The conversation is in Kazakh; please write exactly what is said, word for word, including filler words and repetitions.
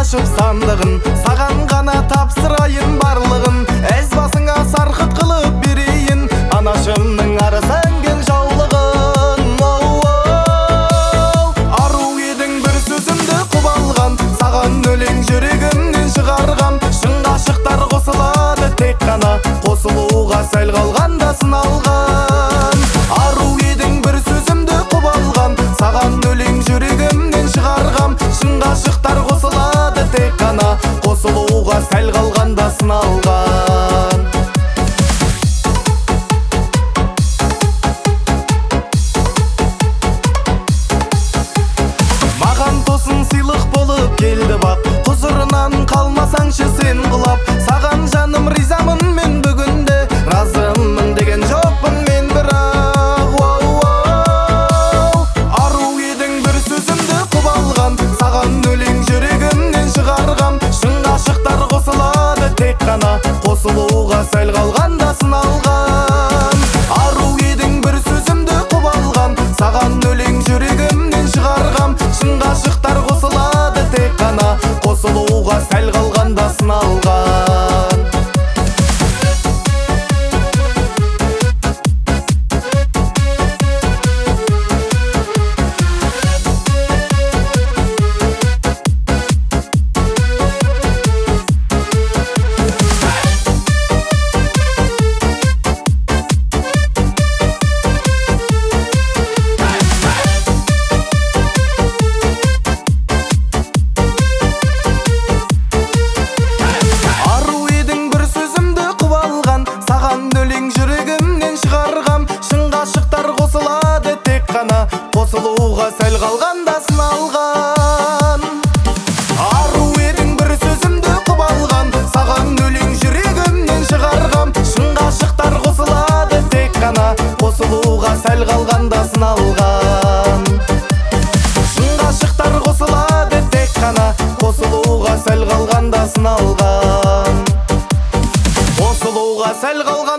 ашып сандығын, саған ғана тапсырайын барлығын. Әз басыңа сарқыт қылып берейін, анашымның арысанген жаулығын. Ару едің бір сөзімді құп алған, саған өлең жүрегімнен шығарғам. Шын ғашықтар қосылады тек қана, қосылуға сәл қалғанда сыналған. Ару едің бір сөзімді құп алған, саған өлең жүрегімнен шығарғам. Шын ғашықтар қосылады тек қана, қосылуға сәл қалғанда сыналған. Маған тосын сыйлық болып келді бақ, құзырынан қалмасаңшы сен құлап. Саған жаным ризамын мен бүгінде, разымын деген жоқпын мен бірақ. Ару едің бір сөзімді құп алған, саған өлең жүрегімнен шығарғам. Шын ғашықтар қосылады тек қана, қосылуға сәл қалғанда сыналған. Ару едің бір сөзімді құп алған, саған өлең жүрегімнен шығарғам. Шын ғашықтар қосылады тек қана, қосылуға сәл қалғанда сыналған. Саған өлең жүрегімнен шығарғам. Шын ғашықтар қосылады тек қана, қосылуға сәл қалғанда сыналған. Ару едің бір сөзімді құп алған, саған өлең жүрегімнен шығарғам. Шын ғашықтар қосылады тек қана, қосылуға сәл қалғанда сыналған. Шын ғашықтар қосылады тек қана, қосылуға сәл қалғанда сыналған. Қосылуға сәл қалған